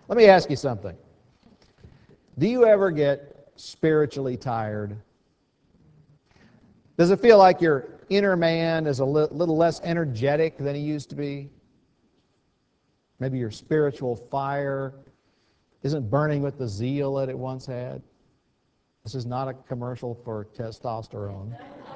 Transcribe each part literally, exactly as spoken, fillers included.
Let me ask you something. Do you ever get spiritually tired? Does it feel like your inner man is a li- little less energetic than he used to be? Maybe your spiritual fire isn't burning with the zeal that it once had? This is not a commercial for testosterone.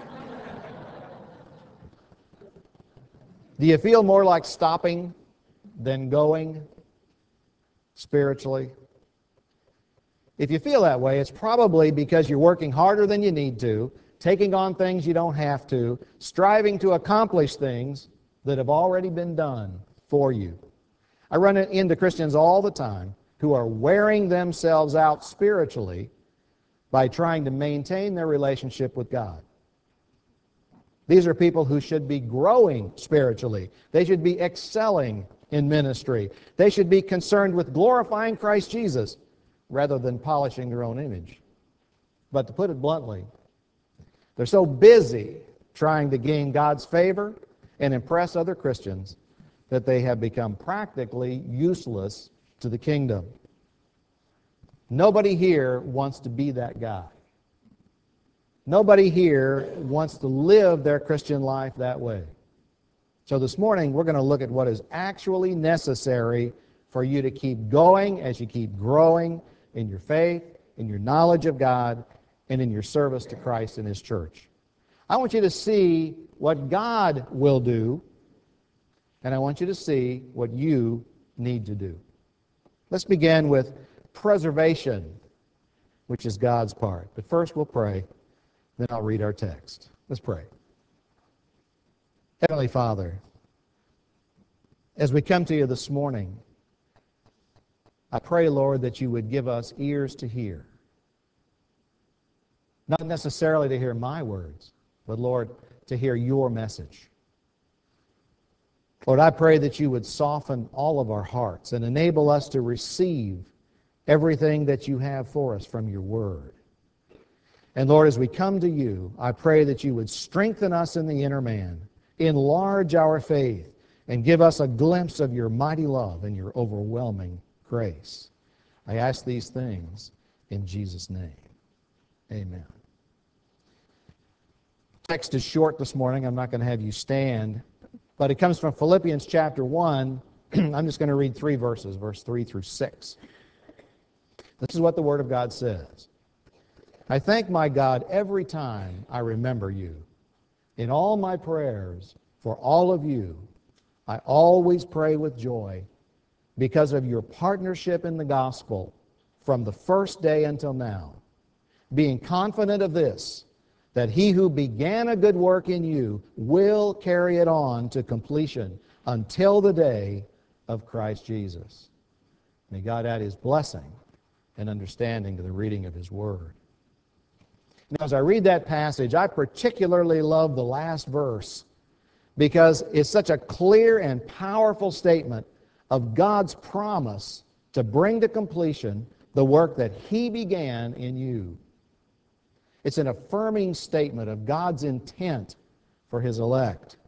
Do you feel more like stopping than going spiritually? If you feel that way, it's probably because you're working harder than you need to, taking on things you don't have to, striving to accomplish things that have already been done for you. I run into Christians all the time who are wearing themselves out spiritually by trying to maintain their relationship with God. These are people who should be growing spiritually. They should be excelling in ministry. They should be concerned with glorifying Christ Jesus rather than polishing their own image. But to put it bluntly, they're so busy trying to gain God's favor and impress other Christians that they have become practically useless to the kingdom. Nobody here wants to be that guy. Nobody here wants to live their Christian life that way. So this morning, we're going to look at what is actually necessary for you to keep going as you keep growing in your faith, in your knowledge of God, and in your service to Christ and His church. I want you to see what God will do, and I want you to see what you need to do. Let's begin with preservation, which is God's part. But first we'll pray, then I'll read our text. Let's pray. Heavenly Father, as we come to you this morning, I pray, Lord, that you would give us ears to hear. Not necessarily to hear my words, but, Lord, to hear your message. Lord, I pray that you would soften all of our hearts and enable us to receive everything that you have for us from your word. And Lord, as we come to you, I pray that you would strengthen us in the inner man, enlarge our faith, and give us a glimpse of your mighty love and your overwhelming grace. I ask these things in Jesus' name. Amen. The text is short this morning. I'm not going to have you stand, but it comes from Philippians chapter one. I'm just going to read three verses, verse three through six. This is what the Word of God says. I thank my God every time I remember you. In all my prayers for all of you, I always pray with joy because of your partnership in the gospel from the first day until now, being confident of this, that he who began a good work in you will carry it on to completion until the day of Christ Jesus. May God add His blessing and understanding to the reading of His Word. Now, as I read that passage, I particularly love the last verse because it's such a clear and powerful statement of God's promise to bring to completion the work that He began in you. It's an affirming statement of God's intent for His elect.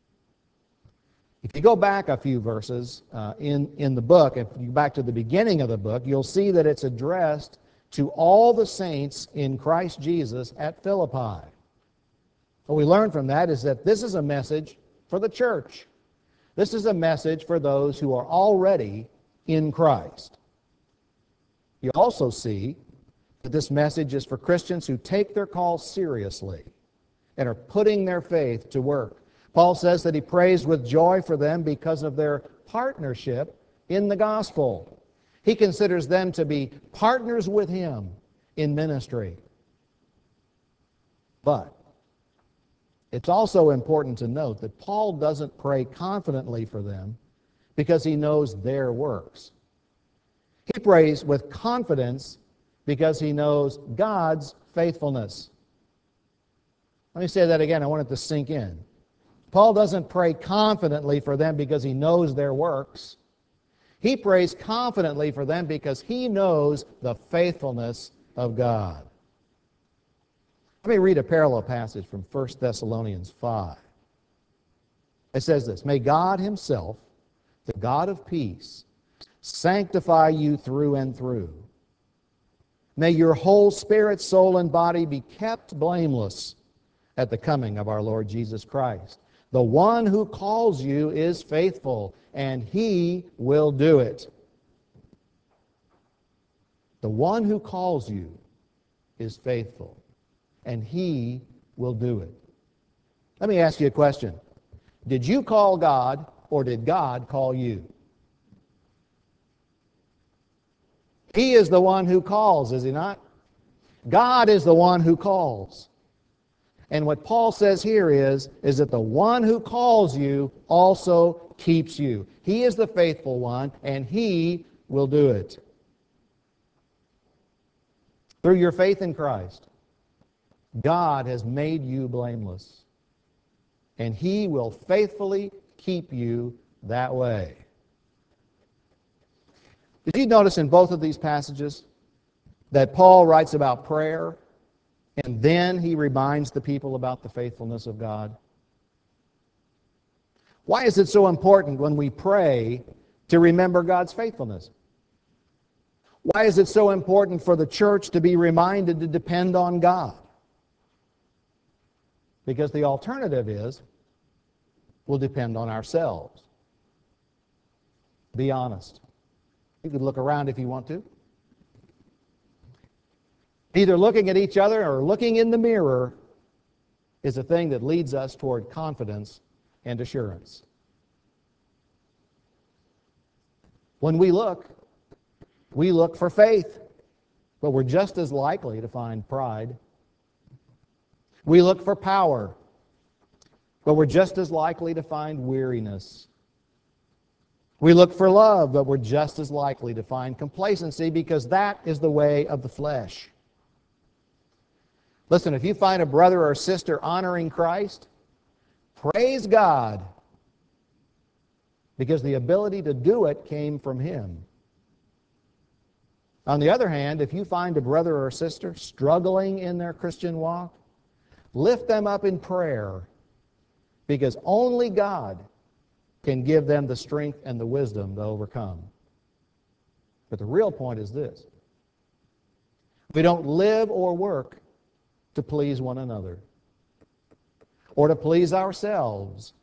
If you go back a few verses uh, in, in the book, if you go back to the beginning of the book, you'll see that it's addressed to all the saints in Christ Jesus at Philippi. What we learn from that is that this is a message for the church. This is a message for those who are already in Christ. You also see that this message is for Christians who take their call seriously and are putting their faith to work. Paul says that he prays with joy for them because of their partnership in the gospel. He considers them to be partners with him in ministry. But it's also important to note that Paul doesn't pray confidently for them because he knows their works. He prays with confidence because he knows God's faithfulness. Let me say that again. I want it to sink in. Paul doesn't pray confidently for them because he knows their works. He prays confidently for them because he knows the faithfulness of God. Let me read a parallel passage from First Thessalonians five. It says this, "May God Himself, the God of peace, sanctify you through and through. May your whole spirit, soul, and body be kept blameless at the coming of our Lord Jesus Christ. The one who calls you is faithful, and He will do it. The one who calls you is faithful, and He will do it. Let me ask you a question. Did you call God, or did God call you? He is the one who calls, is He not? God is the one who calls. And what Paul says here is, is that the one who calls you also keeps you. He is the faithful one, and He will do it. Through your faith in Christ, God has made you blameless, and He will faithfully keep you that way. Did you notice in both of these passages that Paul writes about prayer, and then he reminds the people about the faithfulness of God? Why is it so important when we pray to remember God's faithfulness? Why is it so important for the church to be reminded to depend on God? Because the alternative is we'll depend on ourselves. Be honest. You could look around if you want to. Either looking at each other or looking in the mirror is a thing that leads us toward confidence and assurance. When we look, we look for faith, but we're just as likely to find pride. We look for power, but we're just as likely to find weariness. We look for love, but we're just as likely to find complacency, because that is the way of the flesh. Listen, if you find a brother or sister honoring Christ, praise God, because the ability to do it came from Him. On the other hand, if you find a brother or sister struggling in their Christian walk, lift them up in prayer, because only God can give them the strength and the wisdom to overcome. But the real point is this: we don't live or work to please one another or to please ourselves.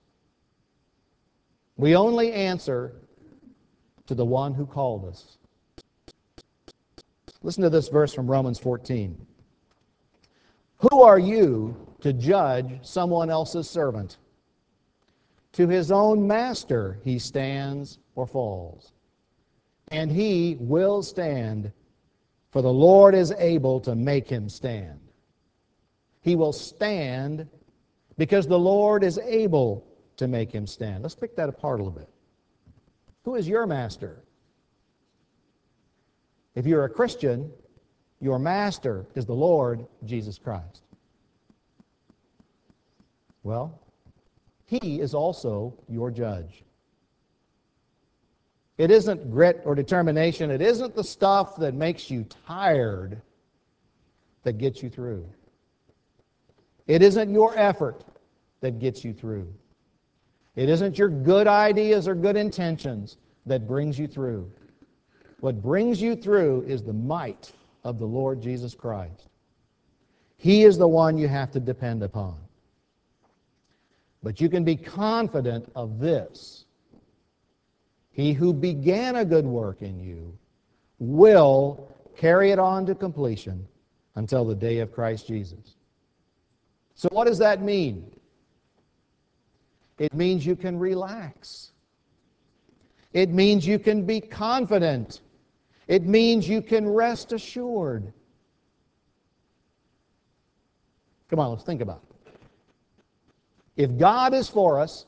We only answer to the one who called us. Listen to this verse from Romans fourteen. Who are you to judge someone else's servant? To his own master he stands or falls, and he will stand, for the Lord is able to make him stand. He will stand because the Lord is able to make him stand. Let's pick that apart a little bit. Who is your master? If you're a Christian, your master is the Lord Jesus Christ. Well, He is also your judge. It isn't grit or determination. It isn't the stuff that makes you tired that gets you through. It isn't your effort that gets you through. It isn't your good ideas or good intentions that brings you through. What brings you through is the might of the Lord Jesus Christ. He is the one you have to depend upon. But you can be confident of this: He who began a good work in you will carry it on to completion until the day of Christ Jesus. So what does that mean? It means you can relax. It means you can be confident. It means you can rest assured. Come on, let's think about it. If God is for us,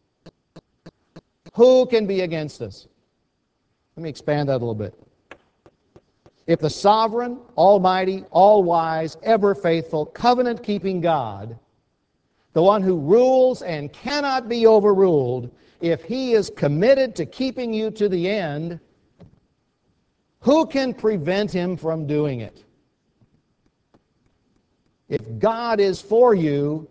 who can be against us? Let me expand that a little bit. If the sovereign, almighty, all-wise, ever-faithful, covenant-keeping God, the one who rules and cannot be overruled, if He is committed to keeping you to the end, who can prevent Him from doing it? If God is for you,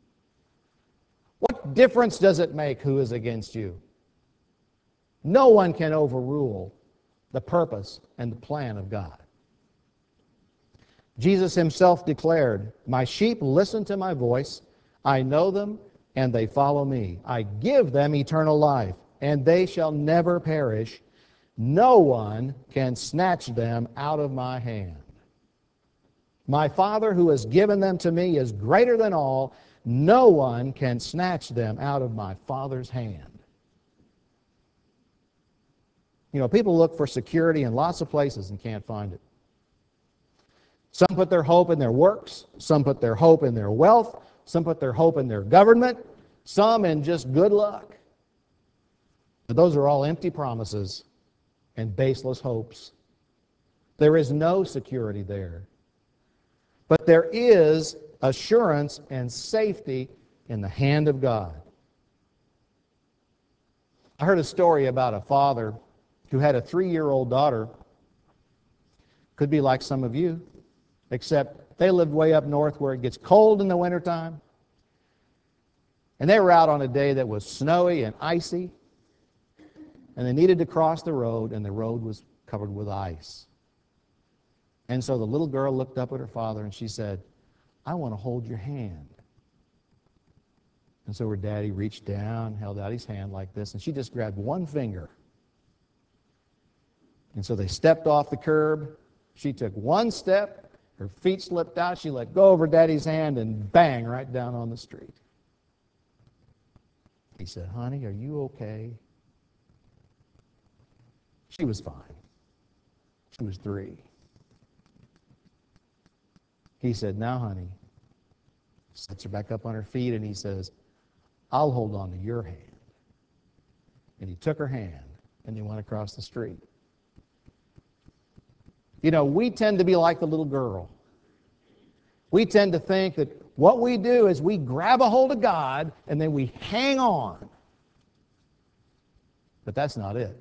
what difference does it make who is against you? No one can overrule the purpose and the plan of God. Jesus himself declared, "My sheep listen to my voice. I know them, and they follow me. I give them eternal life, and they shall never perish. No one can snatch them out of my hand. My Father who has given them to me is greater than all. No one can snatch them out of my Father's hand." You know, people look for security in lots of places and can't find it. Some put their hope in their works. Some put their hope in their wealth. Some put their hope in their government. Some in just good luck. But those are all empty promises and baseless hopes. There is no security there. But there is assurance and safety in the hand of God. I heard a story about a father who had a three-year-old daughter. Could be like some of you, except they lived way up north where it gets cold in the wintertime. And they were out on a day that was snowy and icy, and they needed to cross the road, and the road was covered with ice. And so the little girl looked up at her father and she said, "I want to hold your hand." And so her daddy reached down, held out his hand like this, and she just grabbed one finger. And so they stepped off the curb. She took one step, her feet slipped out, she let go of her daddy's hand, and bang, right down on the street. He said, "Honey, are you okay?" She was fine. She was three. He said, "Now, honey," sets her back up on her feet, and he says, "I'll hold on to your hand." And he took her hand, and they went across the street. You know, we tend to be like the little girl. We tend to think that what we do is we grab a hold of God, and then we hang on. But that's not it.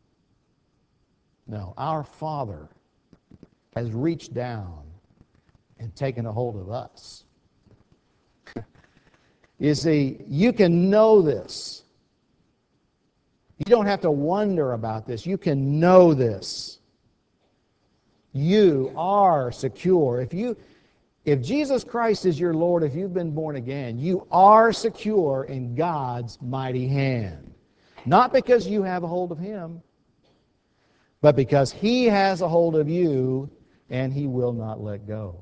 No, our Father has reached down and taken a hold of us. You see, you can know this. You don't have to wonder about this. You can know this. You are secure. If you, if Jesus Christ is your Lord, if you've been born again, you are secure in God's mighty hand. Not because you have a hold of Him, but because He has a hold of you, and He will not let go.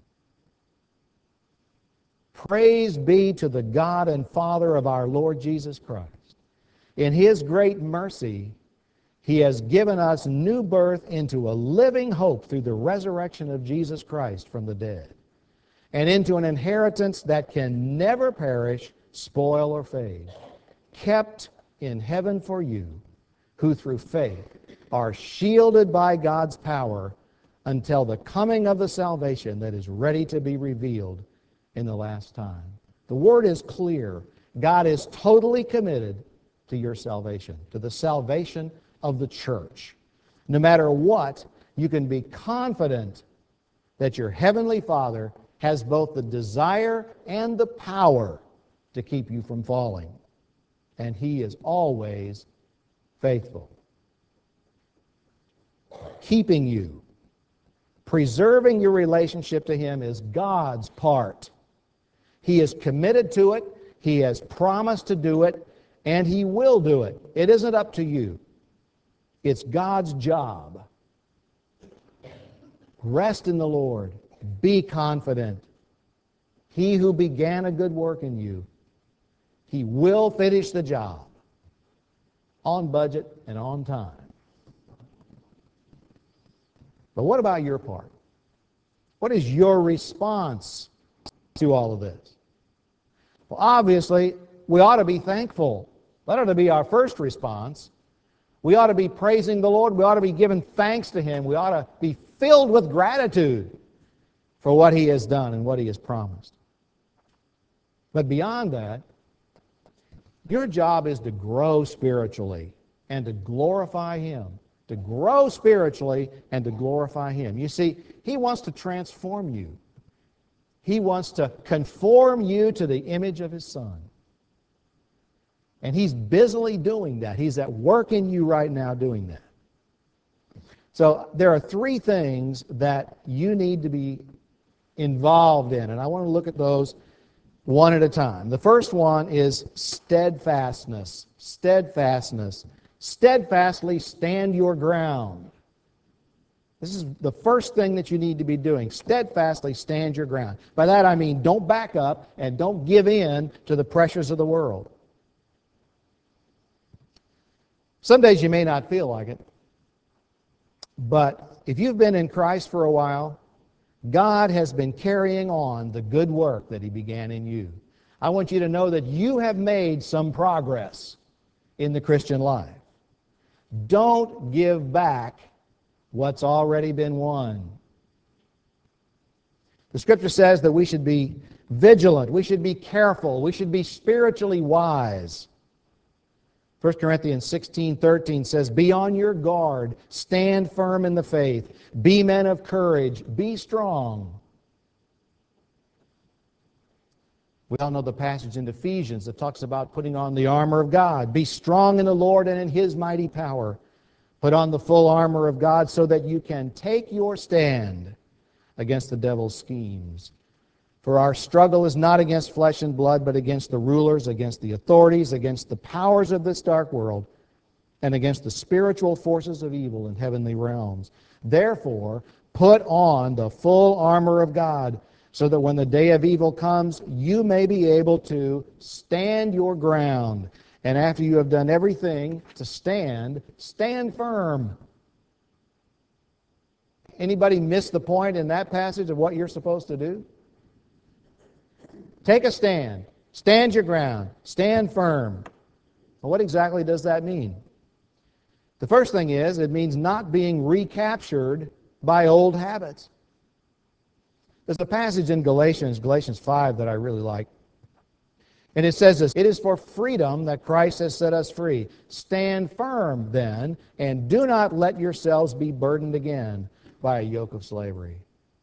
Praise be to the God and Father of our Lord Jesus Christ. In His great mercy, He has given us new birth into a living hope through the resurrection of Jesus Christ from the dead, and into an inheritance that can never perish, spoil, or fade, kept in heaven for you, who through faith are shielded by God's power until the coming of the salvation that is ready to be revealed in the last time. The word is clear. God is totally committed to your salvation, to the salvation of the church. No matter what, you can be confident that your Heavenly Father has both the desire and the power to keep you from falling. And He is always faithful. Keeping you, preserving your relationship to Him is God's part. He is committed to it. He has promised to do it, and He will do it. It isn't up to you. It's God's job. Rest in the Lord. Be confident. He who began a good work in you, He will finish the job on budget and on time. But what about your part? What is your response to all of this? Well, obviously, we ought to be thankful. That ought to be our first response. We ought to be praising the Lord. We ought to be giving thanks to Him. We ought to be filled with gratitude for what He has done and what He has promised. But beyond that, your job is to grow spiritually and to glorify Him. To grow spiritually and to glorify Him. You see, He wants to transform you. He wants to conform you to the image of His Son. And He's busily doing that. He's at work in you right now doing that. So there are three things that you need to be involved in, and I want to look at those one at a time. The first one is steadfastness. Steadfastness. Steadfastly stand your ground. This is the first thing that you need to be doing. Steadfastly stand your ground. By that I mean don't back up and don't give in to the pressures of the world. Some days you may not feel like it, but if you've been in Christ for a while, God has been carrying on the good work that He began in you. I want you to know that you have made some progress in the Christian life. Don't give back what's already been won. The Scripture says that we should be vigilant, we should be careful, we should be spiritually wise. First Corinthians sixteen thirteen says, "Be on your guard, stand firm in the faith, be men of courage, be strong." We all know the passage in Ephesians that talks about putting on the armor of God. Be strong in the Lord and in His mighty power. Put on the full armor of God so that you can take your stand against the devil's schemes. For our struggle is not against flesh and blood, but against the rulers, against the authorities, against the powers of this dark world, and against the spiritual forces of evil in heavenly realms. Therefore, put on the full armor of God, so that when the day of evil comes, you may be able to stand your ground. And after you have done everything to stand, stand firm. Anybody miss the point in that passage of what you're supposed to do? Take a stand. Stand your ground. Stand firm. Well, what exactly does that mean? The first thing is, it means not being recaptured by old habits. There's a passage in Galatians, Galatians five, that I really like. And it says this, "It is for freedom that Christ has set us free. Stand firm then, and do not let yourselves be burdened again by a yoke of slavery."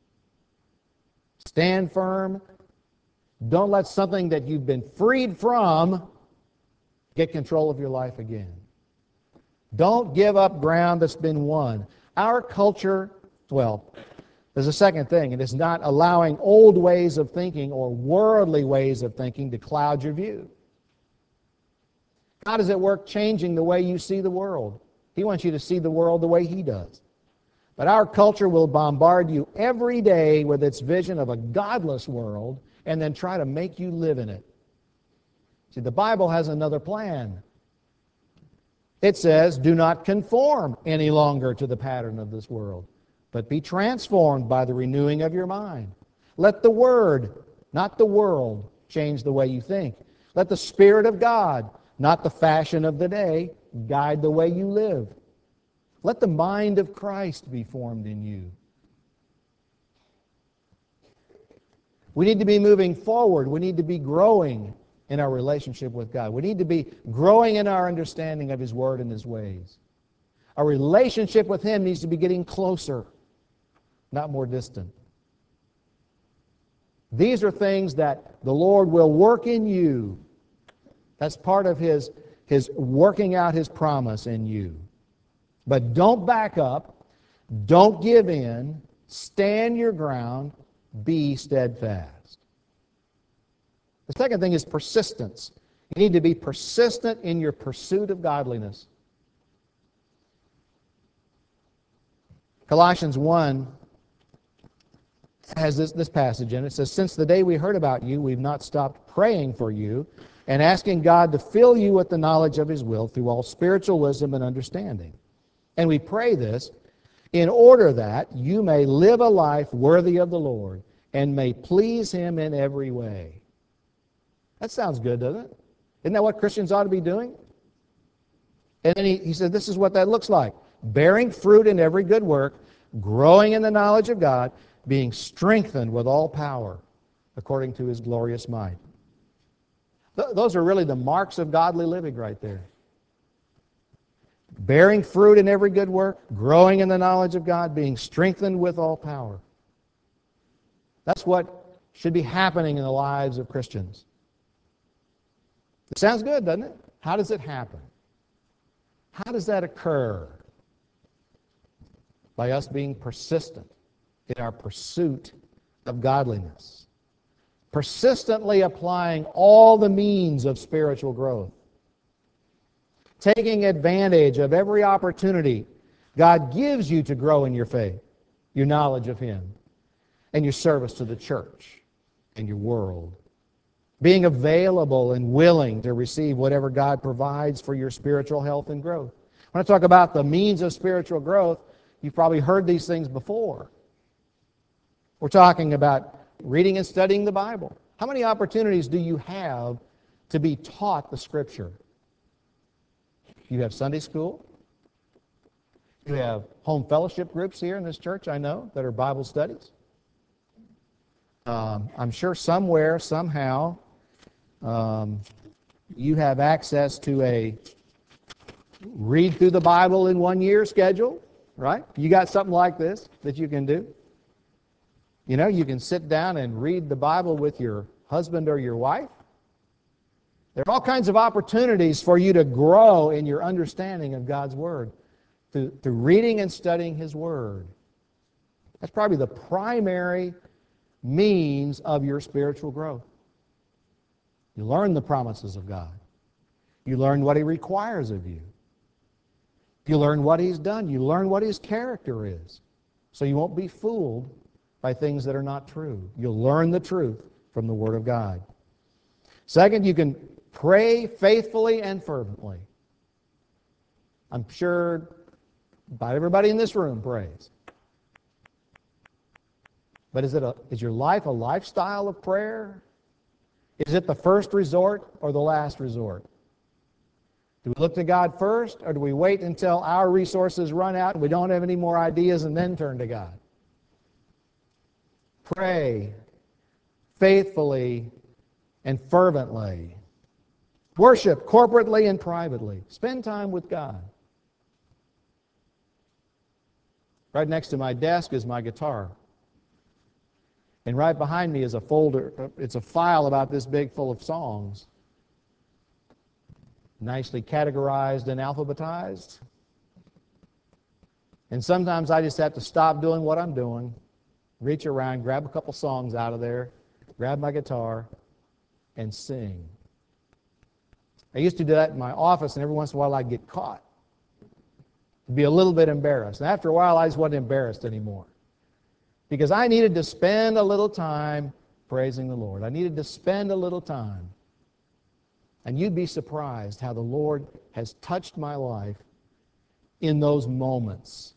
Stand firm. Don't let something that you've been freed from get control of your life again. Don't give up ground that's been won. Our culture, well, there's a second thing. It is not allowing old ways of thinking or worldly ways of thinking to cloud your view. God is at work changing the way you see the world. He wants you to see the world the way He does. But our culture will bombard you every day with its vision of a godless world and then try to make you live in it. See, the Bible has another plan. It says, "Do not conform any longer to the pattern of this world, but be transformed by the renewing of your mind. Let the Word, not the world, change the way you think. Let the Spirit of God, not the fashion of the day, guide the way you live. Let the mind of Christ be formed in you." We need to be moving forward. We need to be growing in our relationship with God. We need to be growing in our understanding of His Word and His ways. Our relationship with Him needs to be getting closer, not more distant. These are things that the Lord will work in you. That's part of His, His working out His promise in you. But don't back up. Don't give in. Stand your ground. Be steadfast. The second thing is persistence. You need to be persistent in your pursuit of godliness. Colossians one has this, this passage in it. It says, "Since the day we heard about you, we've not stopped praying for you and asking God to fill you with the knowledge of His will through all spiritual wisdom and understanding. And we pray this in order that you may live a life worthy of the Lord and may please Him in every way." That sounds good, doesn't it? Isn't that what Christians ought to be doing? And then he, he said, this is what that looks like. Bearing fruit in every good work, growing in the knowledge of God, being strengthened with all power according to His glorious might. Th- those are really the marks of godly living right there. Bearing fruit in every good work, growing in the knowledge of God, being strengthened with all power. That's what should be happening in the lives of Christians. It sounds good, doesn't it? How does it happen? How does that occur? by us being persistent in our pursuit of godliness. Persistently applying all the means of spiritual growth. Taking advantage of every opportunity God gives you to grow in your faith, your knowledge of Him, and your service to the church and your world. Being available and willing to receive whatever God provides for your spiritual health and growth. When I talk about the means of spiritual growth, you've probably heard these things before. We're talking about reading and studying the Bible. How many opportunities do you have to be taught the Scripture? You have Sunday school. You have home fellowship groups here in this church, I know, that are Bible studies. Um, I'm sure somewhere, somehow, um, you have access to a read through the Bible in one year schedule, right? You got something like this that you can do. You know, you can sit down and read the Bible with your husband or your wife. There are all kinds of opportunities for you to grow in your understanding of God's Word through, through reading and studying His Word. That's probably the primary means of your spiritual growth. You learn the promises of God. You learn what He requires of you. You learn what He's done. You learn what His character is. So you won't be fooled by things that are not true. You'll learn the truth from the Word of God. Second, you can pray faithfully and fervently. I'm sure about everybody in this room prays. But is it a, is your life a lifestyle of prayer? Is it the first resort or the last resort? Do we look to God first, or do we wait until our resources run out and we don't have any more ideas and then turn to God? Pray faithfully and fervently. Worship corporately and privately. Spend time with God. Right next to my desk is my guitar. And right behind me is a folder. It's a file about this big full of songs. Nicely categorized and alphabetized. And sometimes I just have to stop doing what I'm doing, reach around, grab a couple songs out of there, grab my guitar, and sing. I used to do that in my office, and every once in a while I'd get caught. I'd be a little bit embarrassed. And after a while, I just wasn't embarrassed anymore. Because I needed to spend a little time praising the Lord. I needed to spend a little time. And you'd be surprised how the Lord has touched my life in those moments.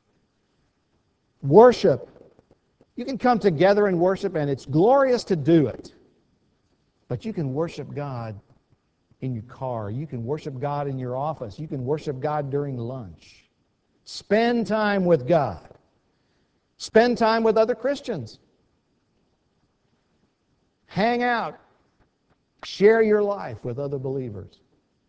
Worship. You can come together and worship, and it's glorious to do it. But you can worship God in your car. You can worship God in your office. You can worship God during lunch. Spend time with God. Spend time with other Christians. Hang out. Share your life with other believers.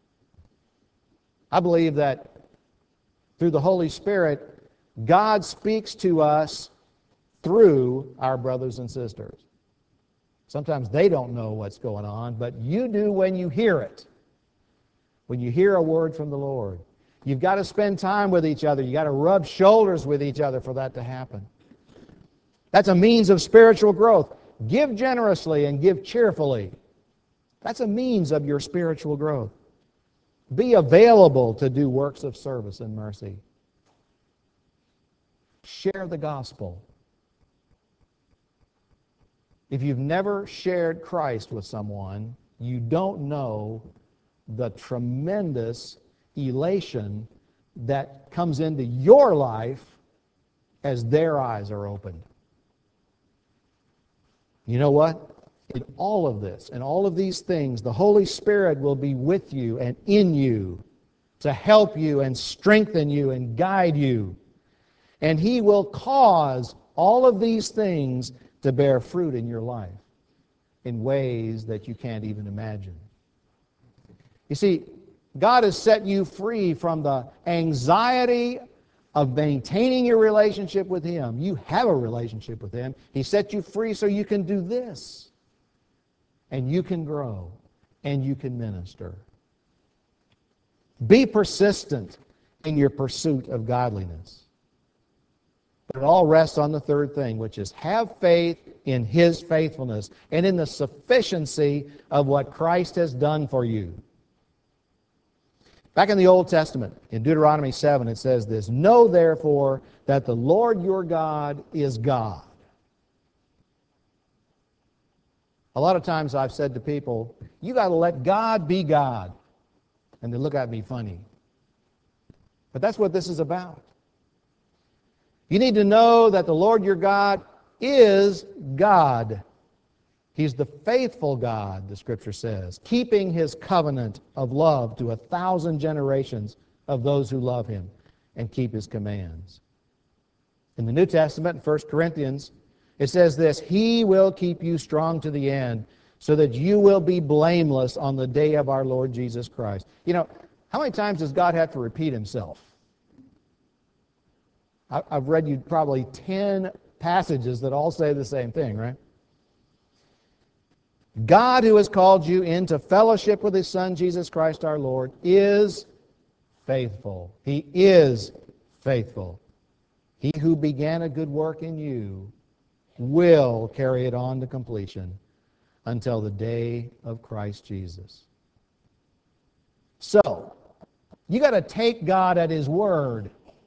I believe that through the Holy Spirit, God speaks to us through our brothers and sisters. Sometimes they don't know what's going on, but you do when you hear it. When you hear a word from the Lord. You've got to spend time with each other. You've got to rub shoulders with each other for that to happen. That's a means of spiritual growth. Give generously and give cheerfully. That's a means of your spiritual growth. Be available to do works of service and mercy. Share the gospel. If you've never shared Christ with someone, you don't know the tremendous elation that comes into your life as their eyes are opened. You know what? In all of this, in all of these things, the Holy Spirit will be with you and in you to help you and strengthen you and guide you. And He will cause all of these things to bear fruit in your life in ways that you can't even imagine. You see, God has set you free from the anxiety of maintaining your relationship with Him. You have a relationship with Him. He set you free so you can do this. And you can grow. And you can minister. Be persistent in your pursuit of godliness. But it all rests on the third thing, which is have faith in His faithfulness and in the sufficiency of what Christ has done for you. Back in the Old Testament, in Deuteronomy seven, it says this, "Know therefore that the Lord your God is God." A lot of times I've said to people, you got to let God be God. And they look at me funny. But that's what this is about. You need to know that the Lord your God is God. He's the faithful God, the Scripture says, keeping His covenant of love to a thousand generations of those who love Him and keep His commands. In the New Testament, in First Corinthians, it says this, "He will keep you strong to the end, so that you will be blameless on the day of our Lord Jesus Christ." You know, how many times does God have to repeat Himself? I've read you probably ten passages that all say the same thing, right? God, who has called you into fellowship with His Son, Jesus Christ our Lord, is faithful. He is faithful. He who began a good work in you will carry it on to completion until the day of Christ Jesus. So, you got to take God at His word.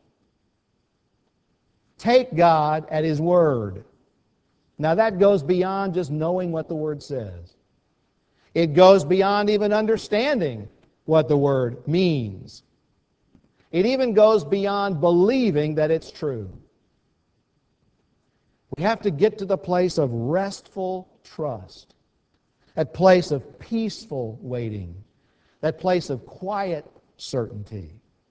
Take God at His word. Now that goes beyond just knowing what the Word says. It goes beyond even understanding what the Word means. It even goes beyond believing that it's true. We have to get to the place of restful trust, that place of peaceful waiting, that place of quiet certainty.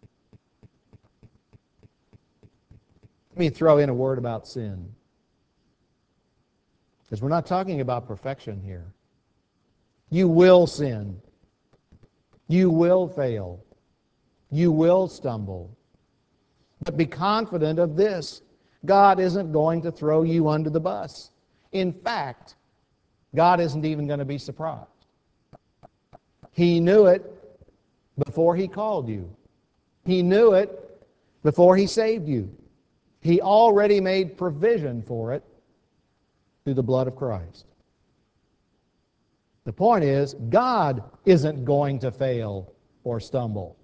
Let me throw in a word about sin. Because we're not talking about perfection here. You will sin. You will fail. You will stumble. But be confident of this. God isn't going to throw you under the bus. In fact, God isn't even going to be surprised. He knew it before He called you. He knew it before He saved you. He already made provision for it through the blood of Christ. The point is, God isn't going to fail or stumble.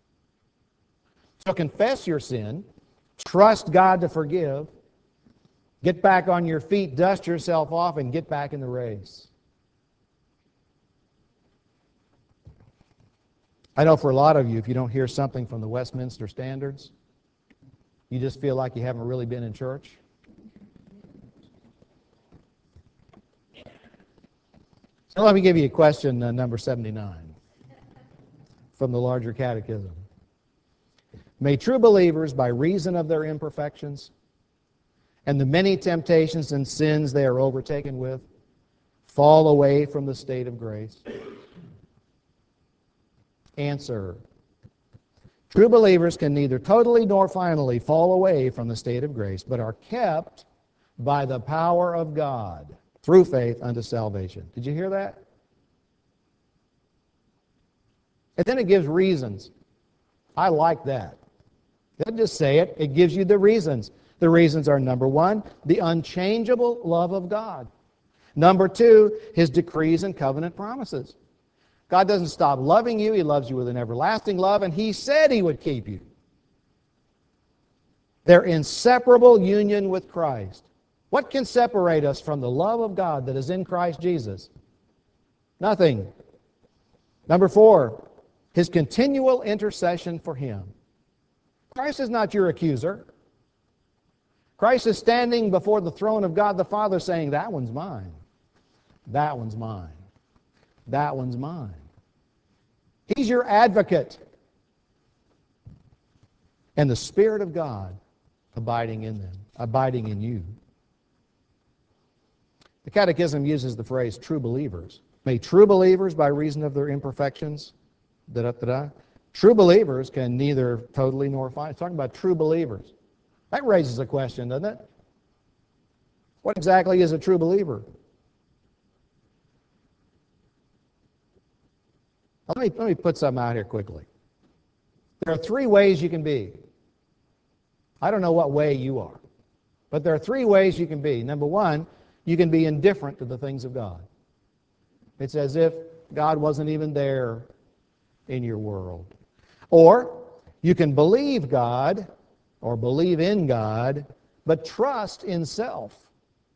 So confess your sin, trust God to forgive, get back on your feet, dust yourself off, and get back in the race. I know for a lot of you, if you don't hear something from the Westminster Standards, you just feel like you haven't really been in church. So let me give you a question, uh, number seventy-nine, from the larger catechism. May true believers, by reason of their imperfections and the many temptations and sins they are overtaken with, fall away from the state of grace? Answer. True believers can neither totally nor finally fall away from the state of grace, but are kept by the power of God through faith unto salvation. Did you hear that? And then it gives reasons. I like that. It doesn't just say it, it gives you the reasons. The reasons are, number one, the unchangeable love of God. Number two, His decrees and covenant promises. God doesn't stop loving you. He loves you with an everlasting love, and He said He would keep you. Their inseparable union with Christ. What can separate us from the love of God that is in Christ Jesus? Nothing. Number four, His continual intercession for Him. Christ is not your accuser. Christ is standing before the throne of God the Father saying, that one's mine. That one's mine. That one's mine. He's your advocate. And the Spirit of God abiding in them, abiding in you. The Catechism uses the phrase true believers. May true believers, by reason of their imperfections, da-da-da-da, true believers can neither totally nor finally. It's talking about true believers. That raises a question, doesn't it? What exactly is a true believer? Let me, let me put something out here quickly. There are three ways you can be. I don't know what way you are. But there are three ways you can be. Number one, you can be indifferent to the things of God. It's as if God wasn't even there in your world. Or you can believe God or believe in God, but trust in self.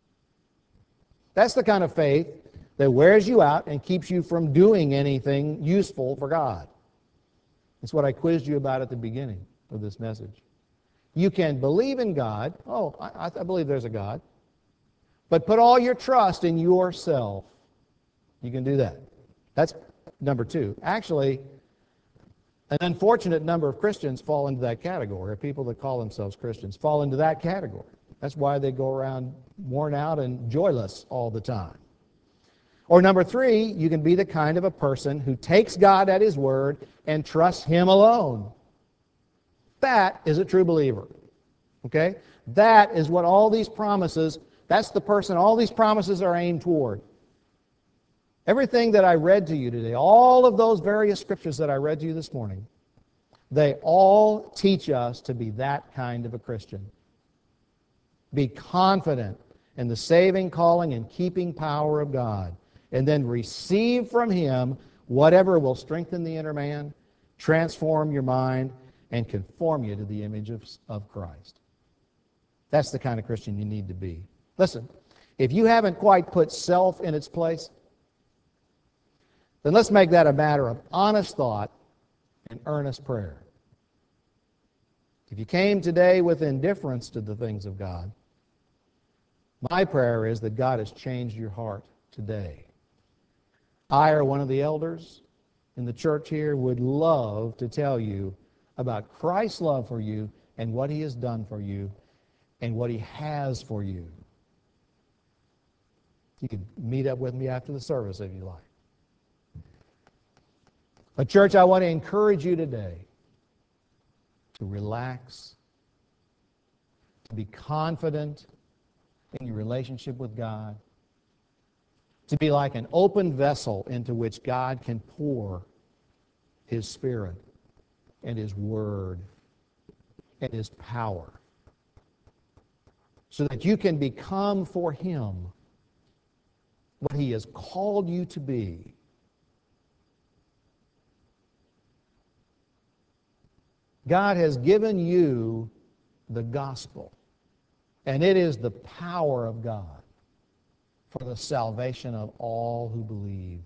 That's the kind of faith that wears you out and keeps you from doing anything useful for God. That's what I quizzed you about at the beginning of this message. You can believe in God. Oh, I, I believe there's a God. But put all your trust in yourself. You can do that. That's number two. Actually, an unfortunate number of Christians fall into that category, or people that call themselves Christians fall into that category. That's why they go around worn out and joyless all the time. Or number three, you can be the kind of a person who takes God at His word and trusts Him alone. That is a true believer. Okay? That is what all these promises, that's the person all these promises are aimed toward. Everything that I read to you today, all of those various scriptures that I read to you this morning, they all teach us to be that kind of a Christian. Be confident in the saving, calling, and keeping power of God, and then receive from Him whatever will strengthen the inner man, transform your mind, and conform you to the image of, of Christ. That's the kind of Christian you need to be. Listen, if you haven't quite put self in its place, then let's make that a matter of honest thought and earnest prayer. If you came today with indifference to the things of God, my prayer is that God has changed your heart today. I, or one of the elders in the church here, would love to tell you about Christ's love for you and what He has done for you and what He has for you. You can meet up with me after the service if you like. But church, I want to encourage you today to relax, to be confident in your relationship with God, to be like an open vessel into which God can pour His Spirit and His Word and His power, so that you can become for Him what He has called you to be. God has given you the gospel, and it is the power of God for the salvation of all who believe.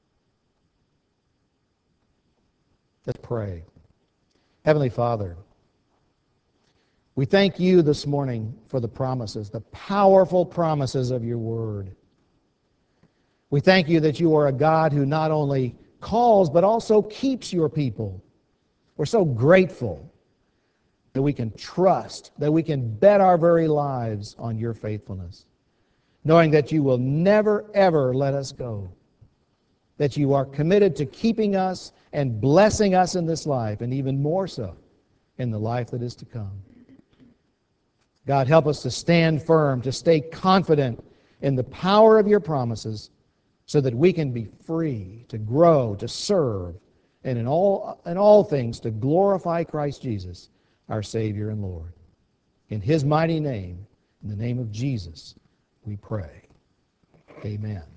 Let's pray. Heavenly Father, we thank You this morning for the promises, the powerful promises of Your Word. We thank You that You are a God who not only calls but also keeps Your people. We're so grateful that we can trust, that we can bet our very lives on Your faithfulness, knowing that You will never, ever let us go, that You are committed to keeping us and blessing us in this life, and even more so in the life that is to come. God, help us to stand firm, to stay confident in the power of Your promises, so that we can be free to grow, to serve, and in all, in all things to glorify Christ Jesus, our Savior and Lord. In His mighty name, in the name of Jesus, we pray. Amen.